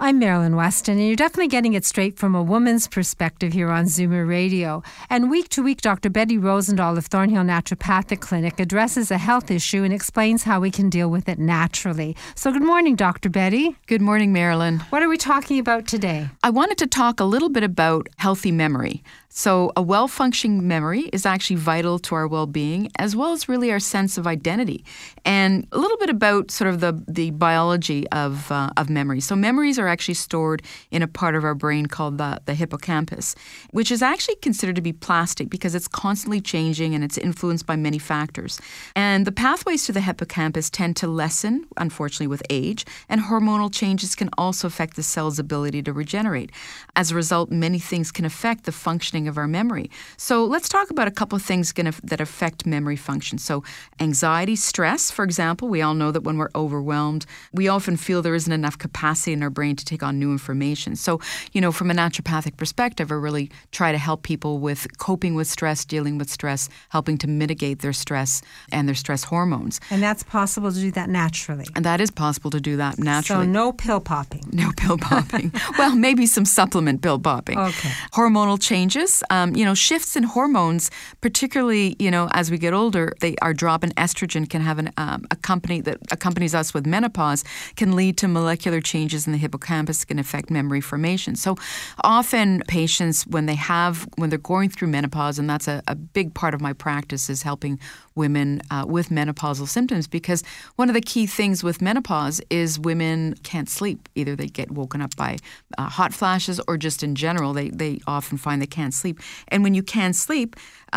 I'm Marilyn Weston, and you're definitely getting it straight from a woman's perspective here on Zoomer Radio. And week to week, Dr. Betty Rosendahl of Thornhill Naturopathic Clinic addresses a health issue and explains how we can deal with it naturally. So good morning, Dr. Betty. Good morning, Marilyn. What are we talking about today? I wanted to talk a little bit about healthy memory. So a well-functioning memory is actually vital to our well-being, as well as really our sense of identity. And a little bit about sort of the biology of memory. So memories are actually stored in a part of our brain called the hippocampus, which is actually considered to be plastic because it's constantly changing and it's influenced by many factors. And the pathways to the hippocampus tend to lessen, unfortunately, with age, and hormonal changes can also affect the cell's ability to regenerate. As a result, many things can affect the functioning of our memory. So let's talk about a couple of things that affect memory function. So anxiety, stress, for example, we all know that when we're overwhelmed, we often feel there isn't enough capacity in our brain to take on new information. So, from a naturopathic perspective, I really try to help people with coping with stress, dealing with stress, helping to mitigate their stress and their stress hormones. And that's possible to do that naturally. And that is possible to do that naturally. So no pill popping. No pill popping. Well, maybe some supplement pill popping. Okay. Hormonal changes. Shifts in hormones, particularly, as we get older, our drop in estrogen can have a company that accompanies us with menopause, can lead to molecular changes in the hippocampus, can affect memory formation. So often patients, when they're going through menopause, and that's a big part of my practice is helping women with menopausal symptoms, because one of the key things with menopause is women can't sleep. Either they get woken up by hot flashes or just in general, they often find they can't sleep. And when you can't sleep,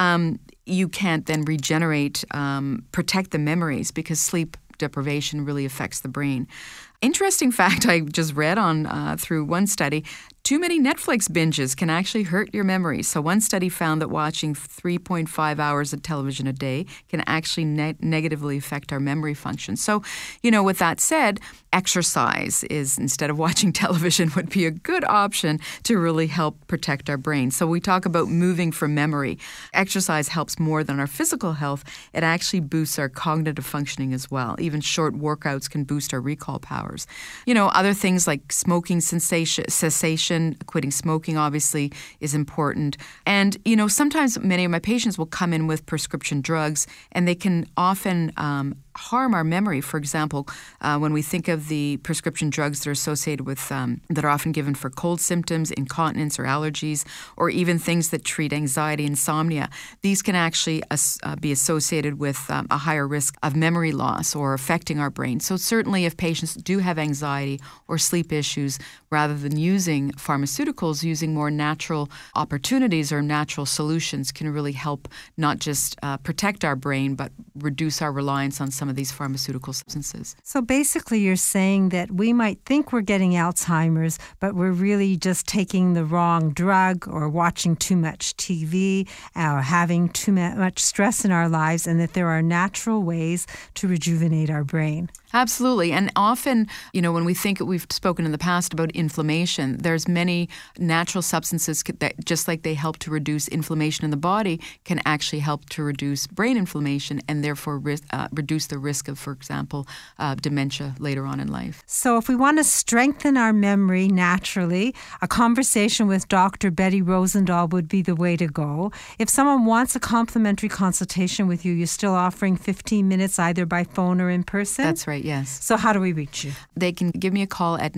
you can't then regenerate, protect the memories, because sleep deprivation really affects the brain. Interesting fact I just read on through one study, too many Netflix binges can actually hurt your memory. So one study found that watching 3.5 hours of television a day can actually negatively affect our memory function. So, with that said, exercise is, instead of watching television, would be a good option to really help protect our brain. So we talk about moving for memory. Exercise helps more than our physical health. It actually boosts our cognitive functioning as well. Even short workouts can boost our recall powers. Other things like smoking cessation, quitting smoking obviously is important. And, sometimes many of my patients will come in with prescription drugs, and they can often harm our memory. For example, when we think of the prescription drugs that are associated with, that are often given for cold symptoms, incontinence or allergies, or even things that treat anxiety, insomnia, these can actually be associated with a higher risk of memory loss or affecting our brain. So certainly if patients do have anxiety or sleep issues, rather than using pharmaceuticals, using more natural opportunities or natural solutions can really help not just protect our brain, but reduce our reliance on some of these pharmaceutical substances. So basically you're saying that we might think we're getting Alzheimer's, but we're really just taking the wrong drug or watching too much TV or having too much stress in our lives, and that there are natural ways to rejuvenate our brain. Absolutely. And often, when we've spoken in the past about inflammation, there's many natural substances that, just like they help to reduce inflammation in the body, can actually help to reduce brain inflammation and therefore reduce the risk of, for example, dementia later on in life. So if we want to strengthen our memory naturally, a conversation with Dr. Betty Rosendahl would be the way to go. If someone wants a complimentary consultation with you, you're still offering 15 minutes either by phone or in person? That's right. Yes. So how do we reach you? They can give me a call at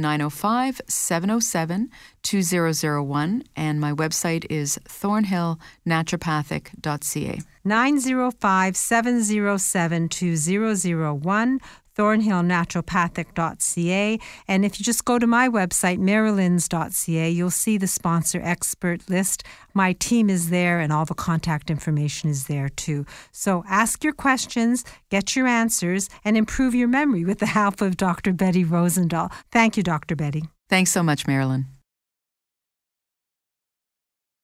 905-707-2001, and my website is thornhillnaturopathic.ca. 905-707-2001. thornhillnaturopathic.ca. And if you just go to my website, marilyns.ca, you'll see the sponsor expert list. My team is there and all the contact information is there too. So ask your questions, get your answers, and improve your memory with the help of Dr. Betty Rosendahl. Thank you, Dr. Betty. Thanks so much, Marilyn.